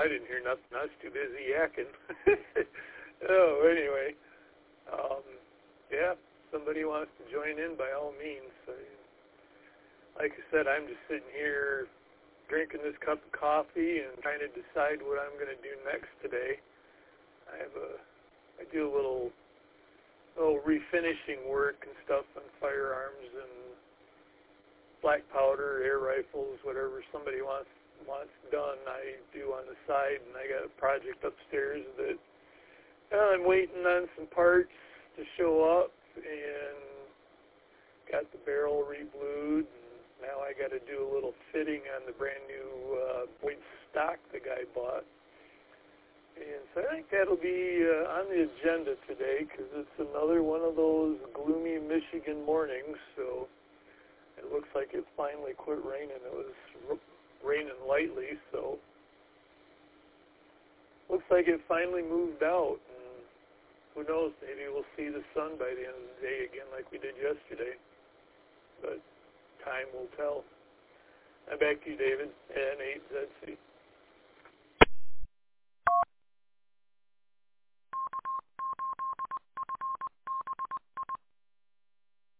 I didn't hear nothing. I was too busy yakking. Oh, anyway. Yeah, somebody wants to join in, by all means. Like I said, I'm just sitting here drinking this cup of coffee and trying to decide what I'm going to do next today. I do a little refinishing work and stuff on firearms and black powder, air rifles, whatever somebody wants done, I do on the side. And I got a project upstairs that I'm waiting on some parts to show up, and got the barrel re-blued. And now I got to do a little fitting on the brand new white stock the guy bought. And so I think that'll be on the agenda today, because it's another one of those gloomy Michigan mornings. So it looks like it finally quit raining. It was raining lightly, so looks like it finally moved out. And who knows, maybe we'll see the sun by the end of the day again like we did yesterday. But time will tell. I'm back to you, David, and 8ZC.